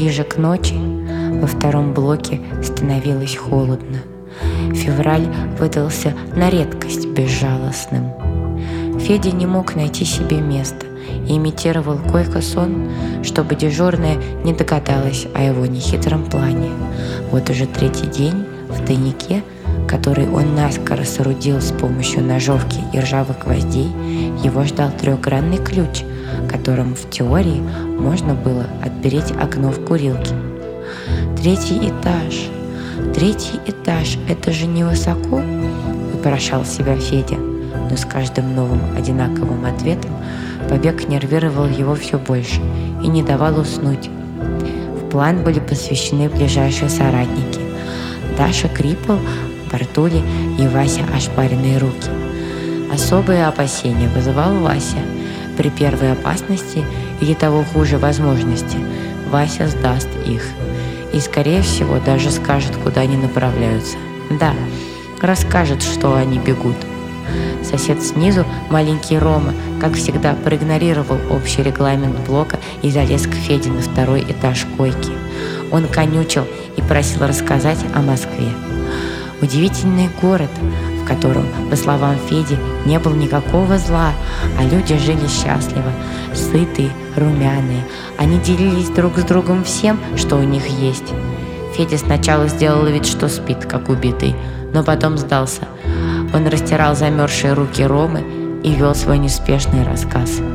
Ближе к ночи во втором блоке становилось холодно. Февраль выдался на редкость безжалостным. Федя не мог найти себе места и имитировал койко-сон, чтобы дежурная не догадалась о его нехитром плане. Вот уже третий день в тайнике, который он наскоро соорудил с помощью ножовки и ржавых гвоздей, его ждал трехгранный ключ, которым в теории можно было отпереть окно в курилке. Третий этаж, это же невысоко?» – вопрошал себя Федя, но с каждым новым одинаковым ответом побег нервировал его все больше и не давал уснуть. В план были посвящены ближайшие соратники – Даша Крипл, Бартули и Вася Ошпаренные руки. Особые опасения вызывал Вася. При первой опасности или того хуже возможности Вася сдаст их и, скорее всего, даже скажет, куда они направляются. Да, расскажет, что они бегут. Сосед снизу, маленький Рома, как всегда, проигнорировал общий регламент блока и залез к Феде на второй этаж койки. Он конючил и просил рассказать о Москве. Удивительный город, в котором, по словам Феди, не было никакого зла, а люди жили счастливо, сытые, румяные. Они делились друг с другом всем, что у них есть. Федя сначала сделал вид, что спит, как убитый, но потом сдался. Он растирал замерзшие руки Ромы и вел свой неспешный рассказ.